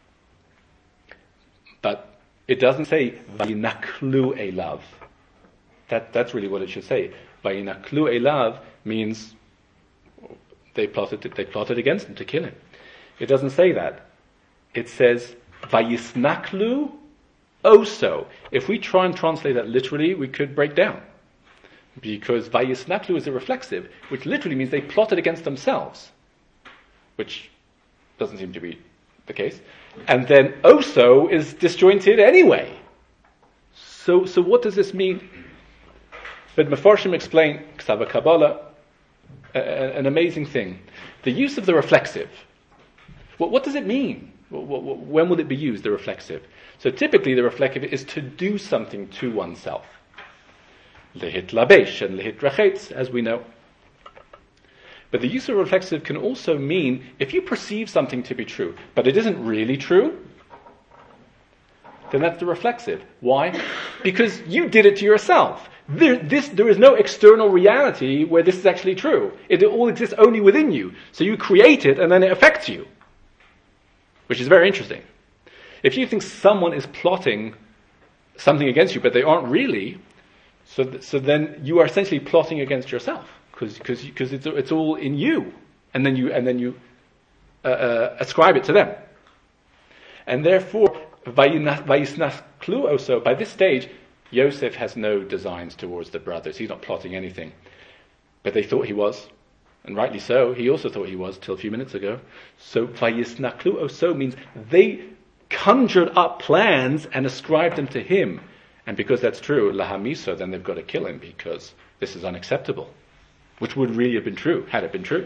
But it doesn't say vayinaklu elav. That's really what it should say. Vayinaklu elav means they plotted against him to kill him. It doesn't say that. It says vayisnaklu oso. If we try and translate that literally, we could break down. Because vayisnaklu is a reflexive, which literally means they plotted against themselves. Which doesn't seem to be the case. And then oso is disjointed anyway. So what does this mean? But Mefarshim explain, Ksava Kabbalah, an amazing thing. The use of the reflexive. What does it mean? When will it be used, the reflexive? So typically the reflexive is to do something to oneself. Lehit labesh and lehit rachetz, as we know. But the use of reflexive can also mean if you perceive something to be true, but it isn't really true, then that's the reflexive. Why? Because you did it to yourself. There is no external reality where this is actually true. It all exists only within you. So you create it and then it affects you, which is very interesting. If you think someone is plotting something against you, but they aren't really, so then you are essentially plotting against yourself because it's all in you, and then you ascribe it to them, and therefore vayisnachlu also. By this stage, Yosef has no designs towards the brothers. He's not plotting anything, but they thought he was, and rightly so. He also thought he was till a few minutes ago. So vayisnachlu also means they conjured up plans and ascribed them to him. And because that's true, lahamiso, then they've got to kill him because this is unacceptable. Which would really have been true, had it been true.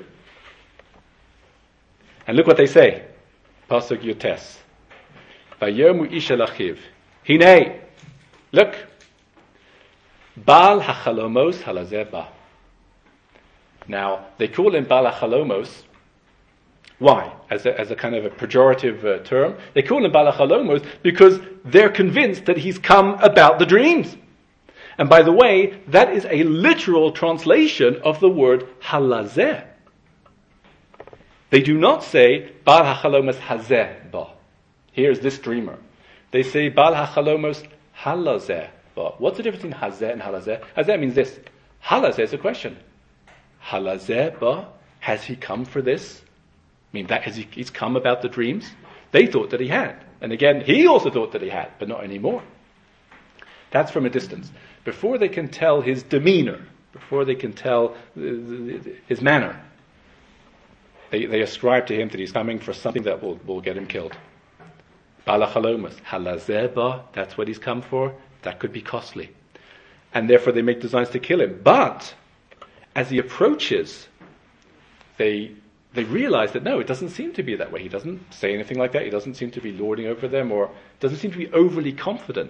And look what they say. Pasuk Yotes. Vayomu isha lachiv. Hinei. Look. Baal hachalomos halazeh ba. Now, they call him Baal hachalomos. Why? As a kind of a pejorative term. They call him Baal HaChalomos because they're convinced that he's come about the dreams. And by the way, that is a literal translation of the word halazeh. They do not say Baal HaChalomos hazeh ba. Here's this dreamer. They say Baal HaChalomos halazeh ba. What's the difference between hazeh and halazeh? Hazeh means this. Halazeh is a question. Halazeh ba. Has he come for this? I mean, he's come about the dreams. They thought that he had. And again, he also thought that he had, but not anymore. That's from a distance. Before they can tell his demeanor, before they can tell his manner, they ascribe to him that he's coming for something that will get him killed. Baal HaChalomos, halazeh ba, that's what he's come for. That could be costly. And therefore they make designs to kill him. But, as he approaches, they realize that no, it doesn't seem to be that way. He doesn't say anything like that. He doesn't seem to be lording over them or doesn't seem to be overly confident.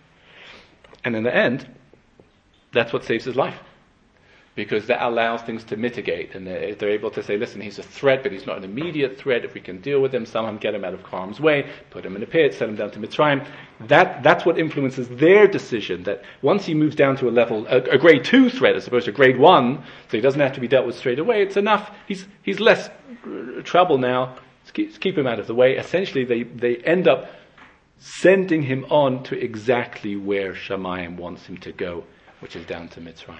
And in the end, that's what saves his life. Because that allows things to mitigate. And they're able to say, listen, he's a threat, but he's not an immediate threat. If we can deal with him, somehow get him out of harm's way, put him in a pit, send him down to Mitzrayim. That's what influences their decision, that once he moves down to a level, a grade 2 threat as opposed to grade 1, so he doesn't have to be dealt with straight away, it's enough. He's less trouble now. Let's keep him out of the way. Essentially, they end up sending him on to exactly where Shamayim wants him to go, which is down to Mitzrayim.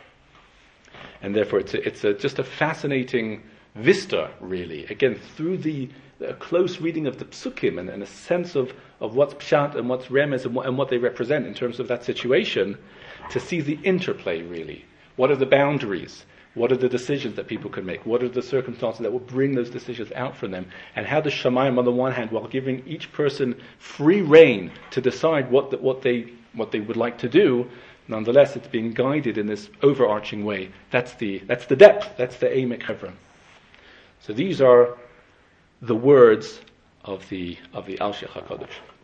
And therefore, it's just a fascinating vista, really. Again, through the close reading of the psukim and a sense of what's pshat and what's remez and what they represent in terms of that situation, to see the interplay, really. What are the boundaries? What are the decisions that people can make? What are the circumstances that will bring those decisions out from them? And how does Shamayim, on the one hand, while giving each person free rein to decide what they would like to do, nonetheless, it's being guided in this overarching way. That's the depth. That's the Emek Hevron. So these are the words of the Alshich HaKadosh.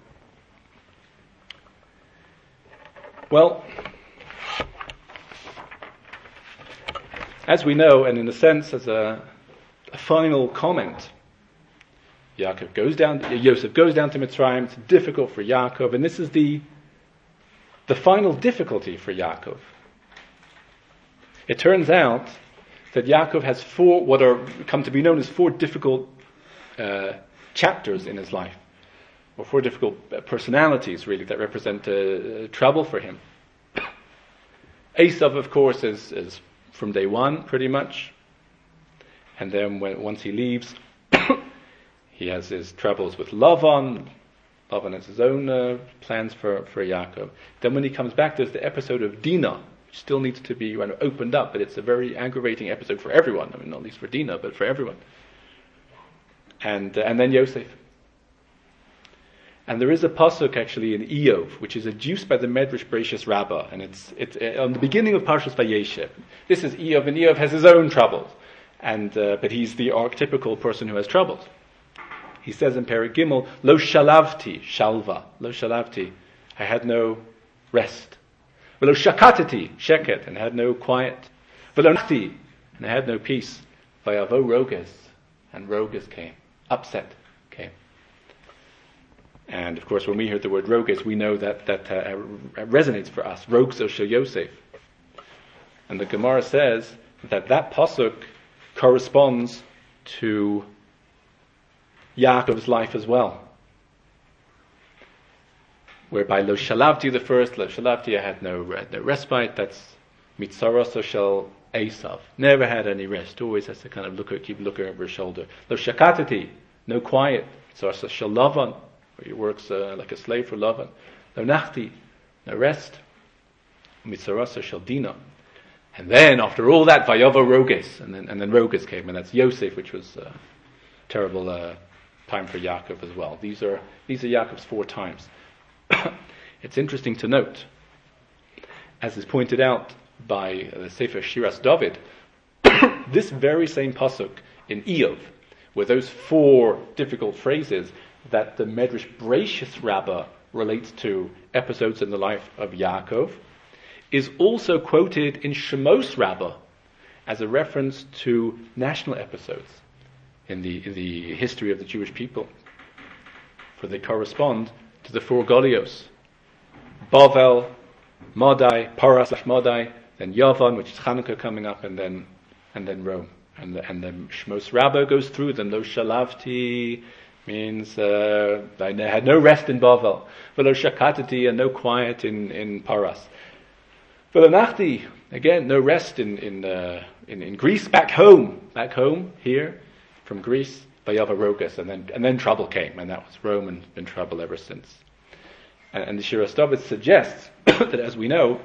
Well, as we know, and in a sense, as a final comment, Yosef goes down to Mitzrayim. It's difficult for Yaakov, and this is the final difficulty for Yaakov. It turns out that Yaakov has what are come to be known as 4 difficult chapters in his life, or 4 difficult personalities, really, that represent trouble for him. Esav, of course, is from day one, pretty much. And then once he leaves, he has his troubles with Lavan. Lavan has his own plans for Yaakov. Then when he comes back, there's the episode of Dinah, which still needs to be opened up, but it's a very aggravating episode for everyone. I mean, not least for Dinah, but for everyone. And then Yosef. And there is a pasuk actually in Iyov, which is adduced by the Medrash Bereishis Rabbah, and it's on the beginning of Parshas Vayeshev. This is Iyov, and Iyov has his own troubles, but he's the archetypical person who has troubles. He says in Perek Gimel, Lo shalavti, shalva, lo shalavti, I had no rest. Velo shakatati, sheket, and I had no quiet. Velo nachti, and I had no peace. Vayavo roges, and roges came. Upset came. And of course, when we hear the word roges, we know that resonates for us. Roges shel Yosef. And the Gemara says that pasuk corresponds to Yaakov's life as well. Whereby Lo Shalavti the first, Lo Shalavti had no respite, that's Mitzaroso shel Esav. Never had any rest, always has to kind of keep looking over his shoulder. Lo Shakatati, no quiet. Mitzaroso shel Lavan, where he works like a slave for Lavan. Lo Nachti, no rest. Mitzaroso shel Dina. And then after all that, Vayavo roges, and then roges came, and that's Yosef, which was a terrible time for Yaakov as well. These are Yaakov's 4 times. It's interesting to note, as is pointed out by the Sefer Shiras David, this very same pasuk in Eov, where those 4 difficult phrases that the Medrash Bereishis Rabbah relates to episodes in the life of Yaakov, is also quoted in Shemos Rabbah as a reference to national episodes in the history of the Jewish people, for they correspond to the 4 Golios: Bavel, Madai, Paras/Madai, then Yavan, which is Hanukkah coming up, and then Rome. And the Shemos Rabbah goes through them. Lo Shalavti means I had no rest in Bavel. Velo Shakatati, and no quiet in Paras. Velo Nachti, again, no rest in Greece. Back home here from Greece. Vayava roges, and then trouble came, and that was Rome, and been trouble ever since. And the Shiras David suggests that, as we know,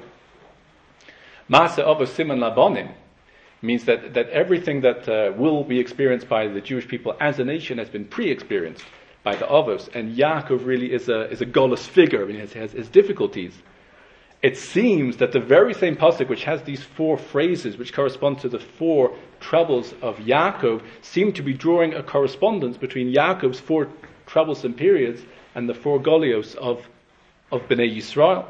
Masa Avos Siman Labonim means that everything that will be experienced by the Jewish people as a nation has been pre-experienced by the Avos, and Yaakov really is a Golus figure. I mean, he has his difficulties. It seems that the very same pasuk, which has these 4 phrases, which correspond to the 4 troubles of Yaakov, seem to be drawing a correspondence between Yaakov's 4 troublesome periods and the 4 Golios of Bnei Yisrael.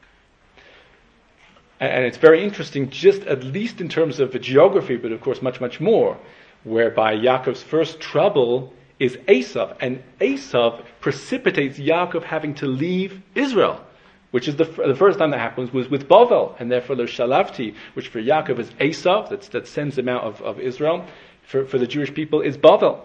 And it's very interesting, just at least in terms of the geography, but of course much, much more, whereby Yaakov's first trouble is Esav, and Esav precipitates Yaakov having to leave Israel, which is the first time that happens was with Bavel, and therefore Lo Shalavti, which for Yaakov is Esav, that sends him out of Israel, for the Jewish people is Bavel.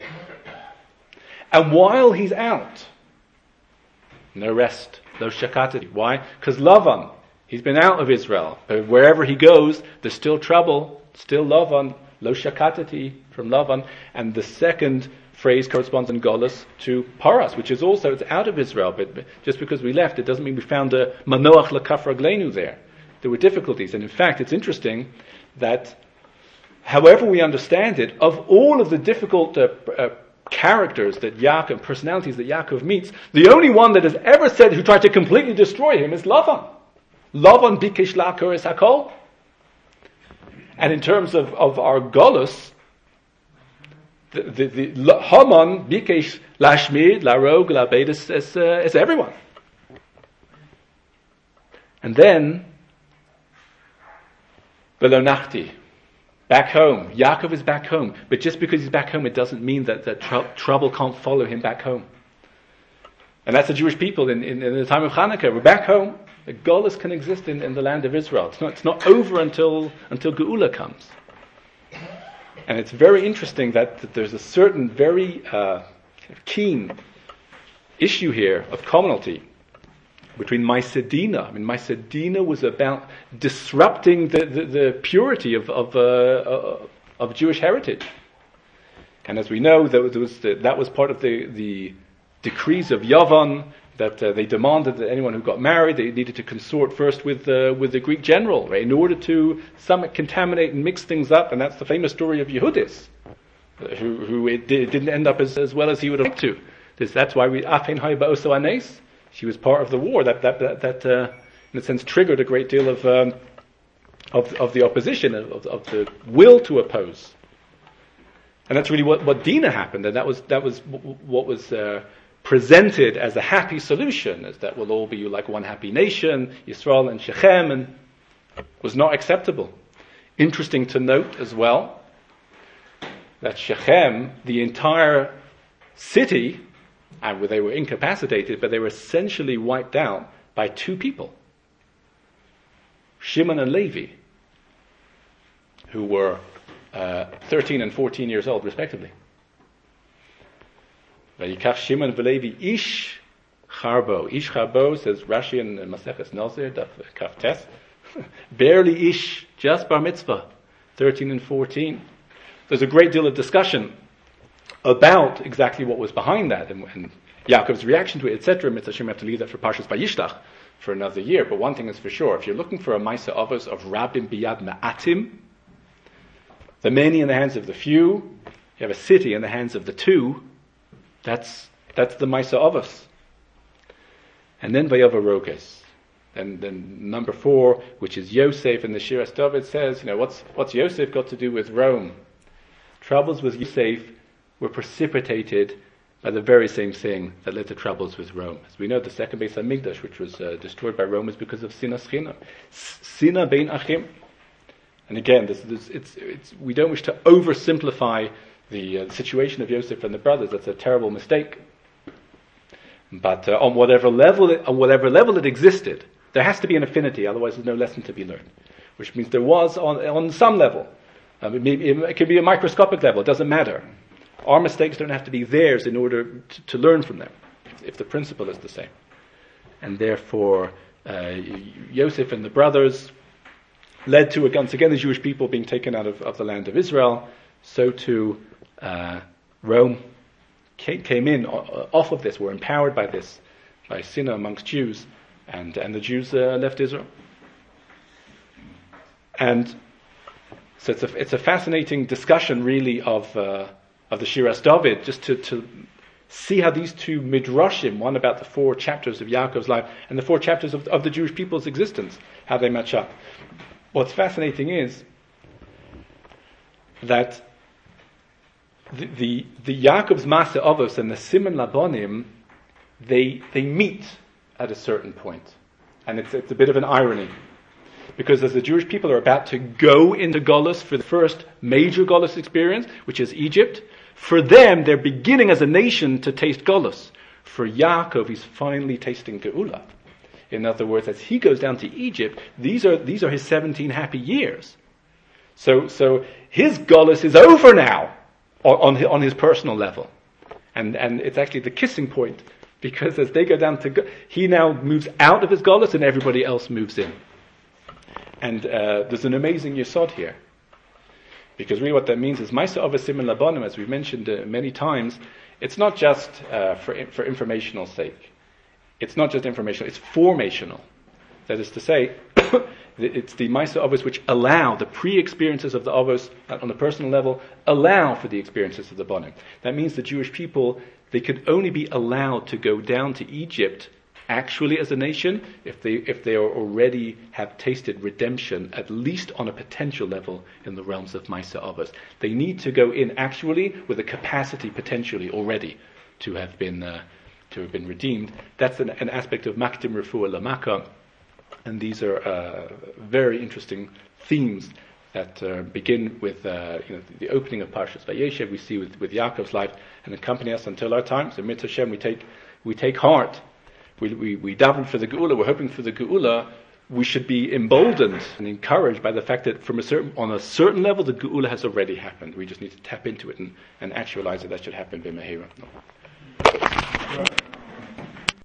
And while he's out, no rest, Lo Shakatati. Why? Because Lavan, he's been out of Israel, but wherever he goes, there's still trouble, still Lavan, Lo Shakatati from Lavan, and the second phrase corresponds in Golus to Paras, which is also, it's out of Israel, but just because we left, it doesn't mean we found a Manoach L'Kaf Raglenu there. There were difficulties, and in fact, it's interesting that, however we understand it, of all of the difficult characters that Yaakov, personalities that Yaakov meets, the only one that has ever said, who tried to completely destroy him, is Lavan. Lavan bikesh la'akor es hakol. And in terms of our Golus, the Haman bikesh lashmid, larog, labed is everyone. And then Velo Nachti, back home. Yaakov is back home, but just because he's back home, it doesn't mean that trouble can't follow him back home. And that's the Jewish people in the time of Hanukkah. We're back home. The Golus can exist in the land of Israel. It's not over until Geula comes. And it's very interesting that there's a certain very keen issue here of commonality between Maisedina. I mean, Maisedina was about disrupting the purity of Jewish heritage. And as we know, that was part of the decrees of Yavan, that they demanded that anyone who got married, they needed to consort first with the Greek general, right, in order to somewhat contaminate and mix things up. And that's the famous story of Yehudis, who it didn't end up as well as he would have liked to. That's why she was part of the war that in a sense triggered a great deal of the opposition, of the will to oppose. And that's really what Dinah happened, and that was what was presented as a happy solution, as that will all be like one happy nation, Yisrael and Shechem, and was not acceptable. Interesting to note as well that Shechem, the entire city, and they were incapacitated, but they were essentially wiped out by two people, Shimon and Levi, who were 13 and 14 years old, respectively. Vayikach Shimon v'Levi ish charbo. Ish charbo, says Rashi in Maseches Nazir, Daf Kaf Tes. Barely ish, just bar mitzvah, 13 and 14. There's a great deal of discussion about exactly what was behind that and Yaakov's reaction to it, etc. Mitzvah Hashem, have to leave that for Parshas Vayishlach for another year. But one thing is for sure, if you're looking for a Maisa Avos of Rabbim Biyad Ma'atim, the many in the hands of the few, you have a city in the hands of the two, that's the Maisa Avos. And then Vayava Roges. Then number 4, which is Yosef, and the Shiras David says, what's Yosef got to do with Rome? Troubles with Yosef were precipitated by the very same thing that led to troubles with Rome. As we know, the second Beis Hamikdash, which was destroyed by Rome, is because of Sinas China. Sina Bein Achim. And again, we don't wish to oversimplify the situation of Yosef and the brothers. That's a terrible mistake. But on whatever level it existed, there has to be an affinity, otherwise there's no lesson to be learned. Which means there was on some level. It could be a microscopic level, it doesn't matter. Our mistakes don't have to be theirs in order to learn from them, if the principle is the same. And therefore, Yosef and the brothers led to, once again, the Jewish people being taken out of the land of Israel. So too, Rome came in off of this, were empowered by this, by Sinna amongst Jews, and the Jews left Israel. And so it's a fascinating discussion, really, of the Shiras David, just to see how these two midrashim, one about the 4 chapters of Yaakov's life and the 4 chapters of the Jewish people's existence, how they match up. What's fascinating is that the Yaakov's Masa Avos and the Simon Labonim, they meet at a certain point. And it's a bit of an irony. Because as the Jewish people are about to go into Golus for the first major Golus experience, which is Egypt, for them, they're beginning as a nation to taste Golus. For Yaakov, he's finally tasting Geula. In other words, as he goes down to Egypt, these are his 17 happy years. So his Golus is over now on his personal level. And it's actually the kissing point, because as they go down to he now moves out of his Golus and everybody else moves in. And there's an amazing yesod here. Because really what that means is, Maisa Avos Simon Labonim, as we've mentioned many times, it's not just for informational sake. It's not just informational, it's formational. That is to say, it's the Maisa Avos which allow, the pre-experiences of the Avos on a personal level, allow for the experiences of the Bonim. That means the Jewish people, they could only be allowed to go down to Egypt actually as a nation if they already have tasted redemption, at least on a potential level in the realms of Maisa Avos. They need to go in actually with a capacity potentially already to have been redeemed. That's an aspect of Makdim Refuah Lamaka, and these are very interesting themes that begin with the opening of Parshas Vayeshev. We see with Yaakov's life and accompany us until our time. So Mitzvah Hashem, we take heart. We daven for the Geula. We're hoping for the Geula. We should be emboldened and encouraged by the fact that on a certain level the Geula has already happened. We just need to tap into it and actualize it. That should happen b'mehira.